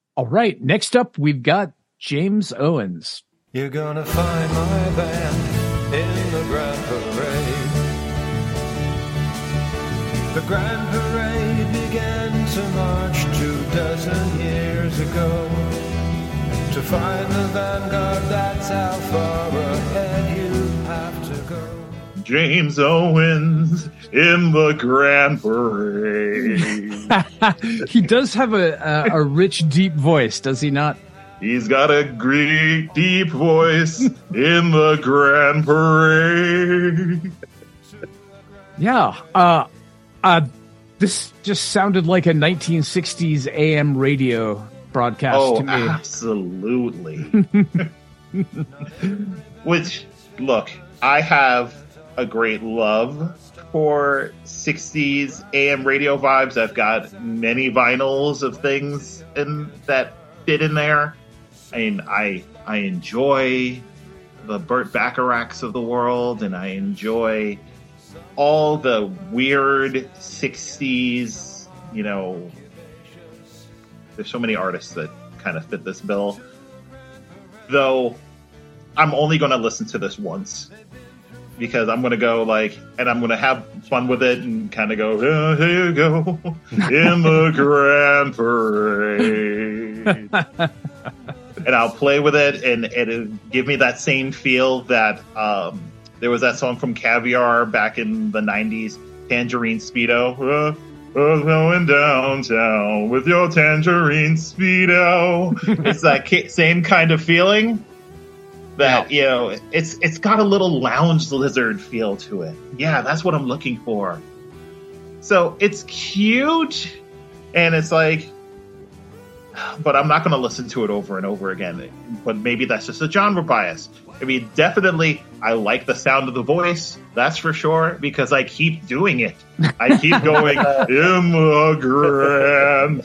All right, next up, we've got James Owens. You're gonna find my band in the Grand Parade. The Grand Parade began to march 2 years ago. To find the vanguard, that's how far ahead you have to go. James Owens in the Grand Parade. He does have a rich, deep voice, does he not? He's got a great, deep voice in the Grand Parade. Yeah. This just sounded like a 1960s AM radio broadcast to me. Absolutely. Which, look, I have a great love for 60s AM radio vibes. I've got many vinyls of things that fit in there. I mean, I enjoy the Burt Bacharachs of the world, and I enjoy all the weird 60s, there's so many artists that kind of fit this bill. Though, I'm only going to listen to this once. Because I'm going to go and I'm going to have fun with it and kind of go, oh, here you go, in the Grand Parade. And I'll play with it, and it'll give me that same feel that there was that song from Caviar back in the 90s, Tangerine Speedo. Going downtown with your Tangerine Speedo. It's that same kind of feeling. That, it's got a little lounge lizard feel to it. Yeah, that's what I'm looking for. So it's cute, and it's but I'm not going to listen to it over and over again. But maybe that's just a genre bias. I mean, definitely, I like the sound of the voice. That's for sure, because I keep doing it. I keep going, in the Grand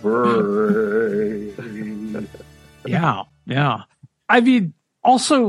Parade. Yeah. I mean, also,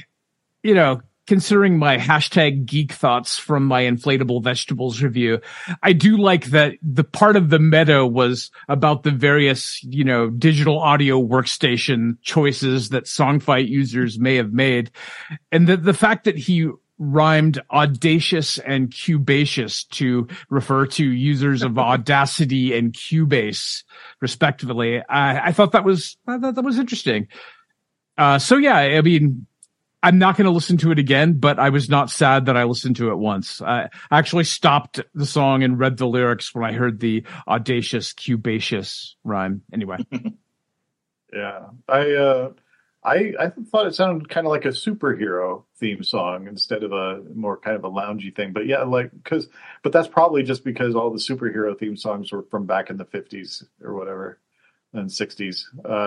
considering my hashtag geek thoughts from my inflatable vegetables review, I do like that the part of the meta was about the various, digital audio workstation choices that Songfight users may have made. And the fact that he rhymed audacious and cubacious to refer to users of Audacity and Cubase, respectively. I thought that was interesting. So yeah, I mean, I'm not going to listen to it again, but I was not sad that I listened to it once. I actually stopped the song and read the lyrics when I heard the audacious, cubacious rhyme. Anyway. Yeah. I thought it sounded kind of like a superhero theme song instead of a more kind of a loungy thing. But yeah, but that's probably just because all the superhero theme songs were from back in the 50s or whatever and 60s.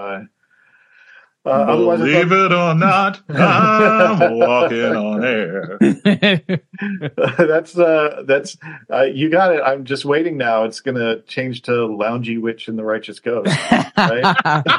Believe it or not, I'm walking on air. That's you got it. I'm just waiting now. It's going to change to Loungy Witch and the Righteous Ghost. Right?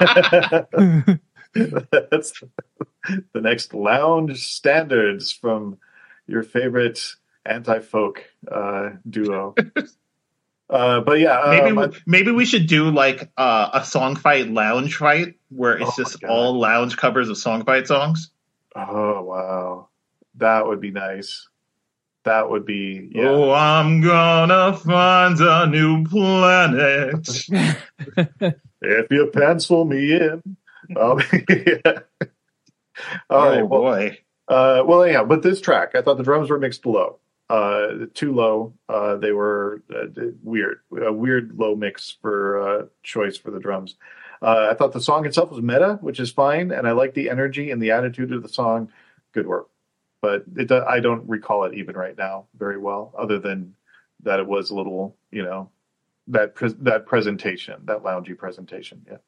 That's the next lounge standards from your favorite anti-folk duo. But yeah, maybe we should do a song fight lounge fight where it's just all lounge covers of song fight songs. Oh wow, that would be nice. That would be. Yeah. Oh, I'm gonna find a new planet. If you pencil me in, I'll be. Yeah. All right, boy. Well, yeah, but this track, I thought the drums were mixed low. Too low. They were weird. A weird low mix for choice for the drums. I thought the song itself was meta, which is fine, and I like the energy and the attitude of the song. Good work. But I don't recall it even right now very well, other than that it was a little, that presentation, that loungy presentation. Yeah.